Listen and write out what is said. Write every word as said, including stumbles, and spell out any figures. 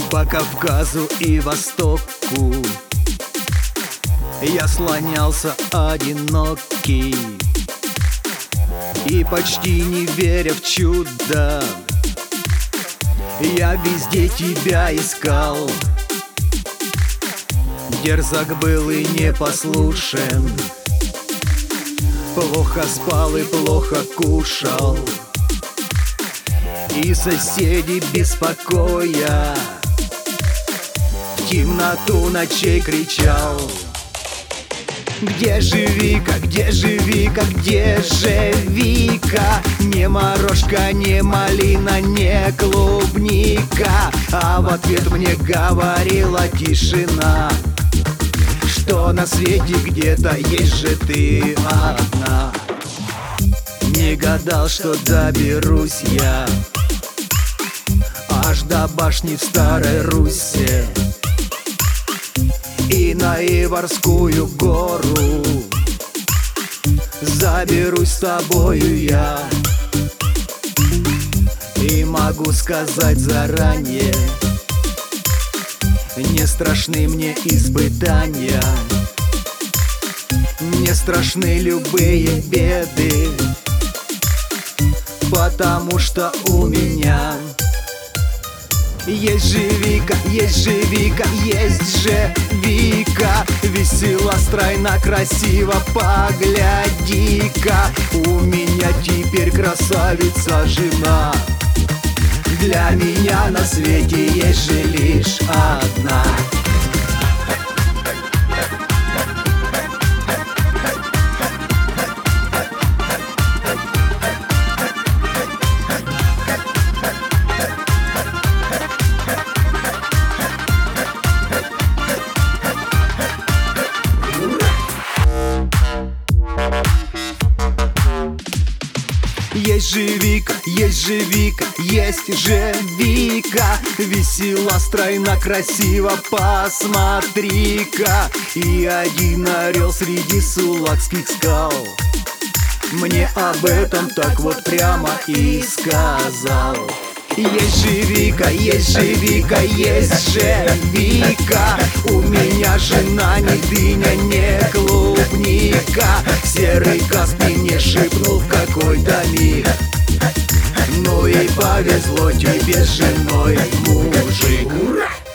По Кавказу и Востоку я слонялся одинокий и почти не веря в чудо, я везде тебя искал. Дерзок был и непослушен, плохо спал и плохо кушал, и соседи беспокоя в темноту ночей кричал: где же Вика, где же Вика, где же Вика? Не морожка, не малина, не клубника. А в ответ мне говорила тишина, что на свете где-то есть же ты одна. Не гадал, что доберусь я аж до башни в Старой Руссе и на Иварскую гору заберусь с тобою я. И могу сказать заранее, не страшны мне испытания, не страшны любые беды, потому что у меня есть же Вика, есть же Вика, есть же Вика. Весела, стройна, красиво, погляди-ка. У меня теперь красавица жена, для меня на свете есть же лишь одна. Есть же Вика, есть же Вика, есть же Вика. Весела, стройна, красиво, посмотри-ка. И один орел среди сулакских скал мне об этом так вот прямо и сказал. Есть же Вика, есть же Вика, есть же Вика. У меня жена не дыня, не клубника. Серый Каспий мне шепнул в какой-то миг: ну и повезло тебе с женой, мужик.